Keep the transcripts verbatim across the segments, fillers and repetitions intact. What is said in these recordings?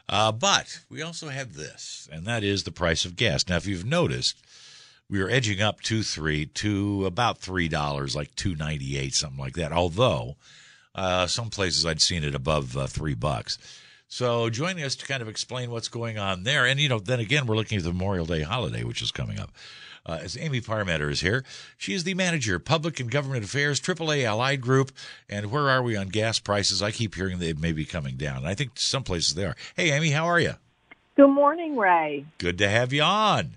Uh, but we also have this, and that is the price of gas. Now, if you've noticed, we are edging up two three to about three dollars, like two ninety eight, something like that. Although uh, some places I'd seen it above uh, three bucks. So joining us to kind of explain what's going on there, and you know, then again, we're looking at the Memorial Day holiday, which is coming up. Uh, as Amy Parmeter is here. She is the manager, Public and Government Affairs, triple A Allied Group. And where are we on gas prices? I keep hearing they may be coming down. And I think some places they are. Hey, Amy, how are you? Good morning, Ray. Good to have you on.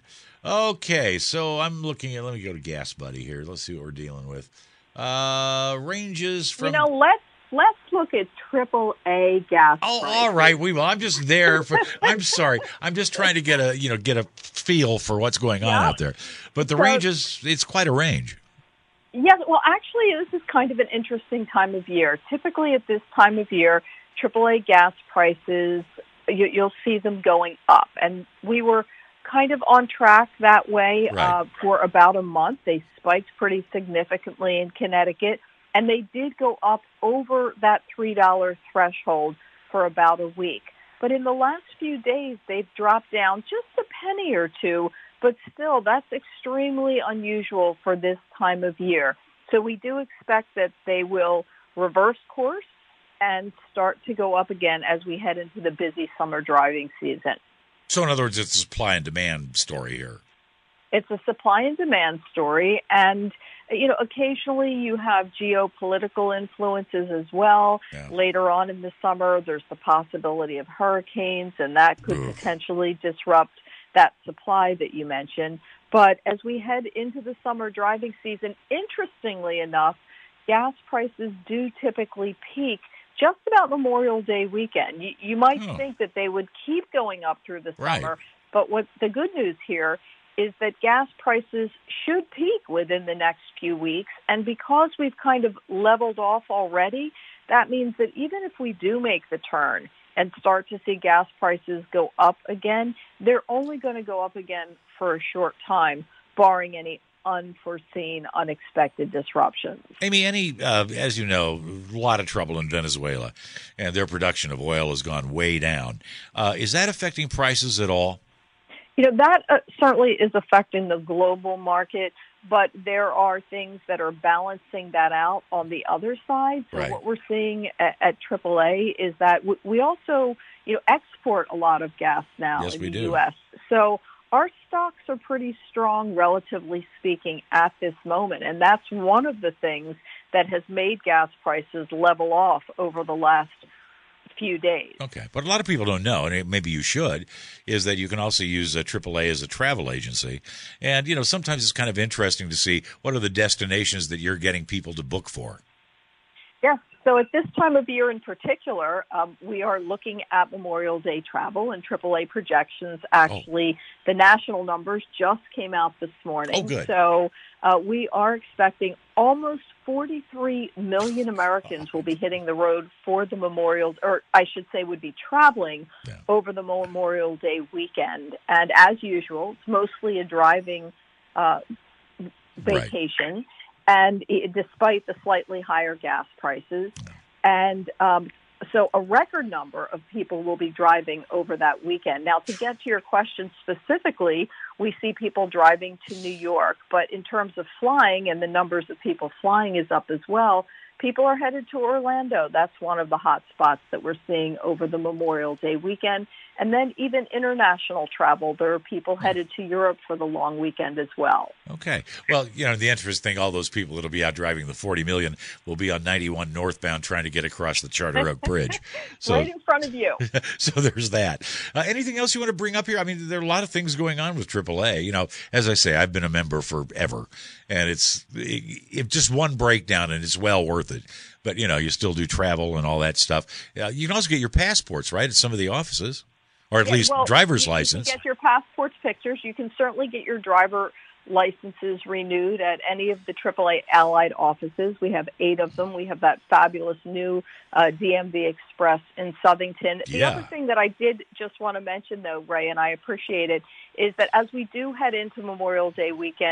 Okay, so I'm looking at, let me go to Gas Buddy here. Let's see what we're dealing with. Uh, ranges from... You know, let's let's look at triple A gas Oh, prices. all right. We will. I'm just there for. I'm sorry. I'm just trying to get a you know get a feel for what's going on Yeah. out there. But the So- range is it's quite a range. Yes, well, actually, this is kind of an interesting time of year. Typically, at this time of year, triple A gas prices, you, you'll see them going up. And we were kind of on track that way Right. uh, for about a month. They spiked pretty significantly in Connecticut, and they did go up over that three dollars threshold for about a week. But in the last few days, they've dropped down just a penny or two, but still, that's extremely unusual for this time of year. So we do expect that they will reverse course and start to go up again as we head into the busy summer driving season. So in other words, it's a supply and demand story here. It's a supply and demand story, and you know, occasionally you have geopolitical influences as well. Yeah. Later on in the summer, there's the possibility of hurricanes, and that could Oof. potentially disrupt that supply that you mentioned. But as we head into the summer driving season, interestingly enough, gas prices do typically peak just about Memorial Day weekend. You, you might Oh. think that they would keep going up through the Right. summer, but what the good news here is that gas prices should peak within the next few weeks. And because we've kind of leveled off already, that means that even if we do make the turn and start to see gas prices go up again, they're only going to go up again for a short time, barring any unforeseen, unexpected disruptions. Amy, any uh, as you know, a lot of trouble in Venezuela, and their production of oil has gone way down. Uh, is that affecting prices at all? You know, that uh, certainly is affecting the global market, but there are things that are balancing that out on the other side. So Right. what we're seeing at, at triple A is that w- we also, you know, export a lot of gas now Yes, in we the do. U S. So our stocks are pretty strong, relatively speaking, at this moment. And that's one of the things that has made gas prices level off over the last few days. Okay, but a lot of people don't know, and maybe you should, is that you can also use a triple A as a travel agency. And, you know, sometimes it's kind of interesting to see what are the destinations that you're getting people to book for. Yes. So at this time of year in particular, um, we are looking at Memorial Day travel and triple A projections. Actually, the national numbers just came out this morning. Oh, good. So uh, we are expecting almost forty-three million Americans will be hitting the road for the Memorial, or I should say would be traveling Yeah. over the Memorial Day weekend. And as usual, it's mostly a driving uh, vacation. And it, despite the slightly higher gas prices, and um, so a record number of people will be driving over that weekend. Now, to get to your question specifically, we see people driving to New York, but in terms of flying, and the numbers of people flying is up as well, people are headed to Orlando. That's one of the hot spots that we're seeing over the Memorial Day weekend. And then even international travel, there are people headed to Europe for the long weekend as well. Okay. Well, you know, the interesting thing, all those people that'll be out driving the forty million will be on ninety-one northbound trying to get across the Charter Oak Bridge. So, Right in front of you. so there's that. Uh, anything else you want to bring up here? I mean, there are a lot of things going on with triple A. You know, as I say, I've been a member forever, and it's it, it just one breakdown, and it's well worth it. But, you know, you still do travel and all that stuff. Uh, you can also get your passports, right, at some of the offices, or at Yeah, least well, driver's you, license. You can get your passports pictures. You can certainly get your driver licenses renewed at any of the triple A Allied offices. We have eight of them. We have that fabulous new uh, D M V Express in Southington. The Yeah. other thing that I did just want to mention, though, Ray, and I appreciate it, is that as we do head into Memorial Day weekend,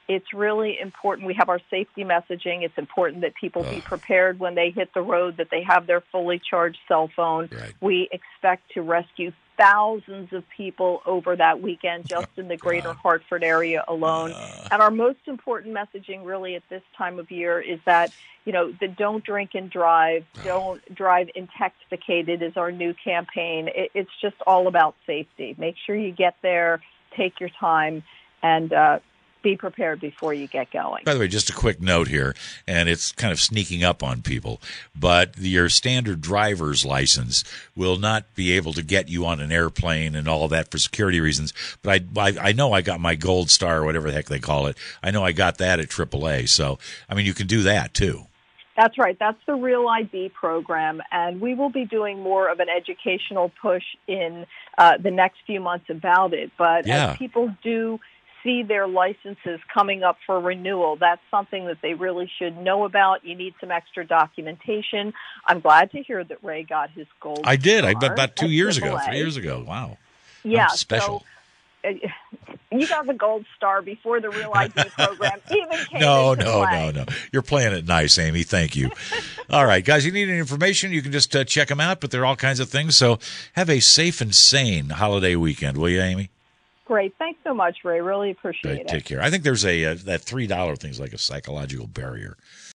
it's really important. We have our safety messaging. It's important that people be prepared when they hit the road, that they have their fully charged cell phone. Right. We expect to rescue thousands of people over that weekend just in the greater God. Hartford area alone. Uh. And our most important messaging really at this time of year is that, you know, the don't drink and drive, don't drive intoxicated is our new campaign. It, it's just all about safety. Make sure you get there, take your time, and uh, be prepared before you get going. By the way, just a quick note here, and it's kind of sneaking up on people, but your standard driver's license will not be able to get you on an airplane and all that for security reasons. But I, I, I know I got my Gold Star, or whatever the heck they call it. I know I got that at triple A. So, I mean, you can do that, too. That's right. That's the Real I D program, and we will be doing more of an educational push in uh, the next few months about it. But Yeah. as people do see their licenses coming up for renewal, that's something that they really should know about. You need some extra documentation. I'm glad to hear that Ray got his gold I did. I star about two at years ago, triple A. three years ago. Wow. Yeah, I'm special. So, uh, you got the gold star before the Real I D program even came No, into no, play. no, no. You're playing it nice, Amy. Thank you. All right, guys, you need any information, you can just uh, check them out, but there are all kinds of things. So have a safe and sane holiday weekend, will you, Amy? Great. Thanks so much, Ray. Really appreciate Right, it. take care. I think there's a uh, that three dollar thing's like a psychological barrier.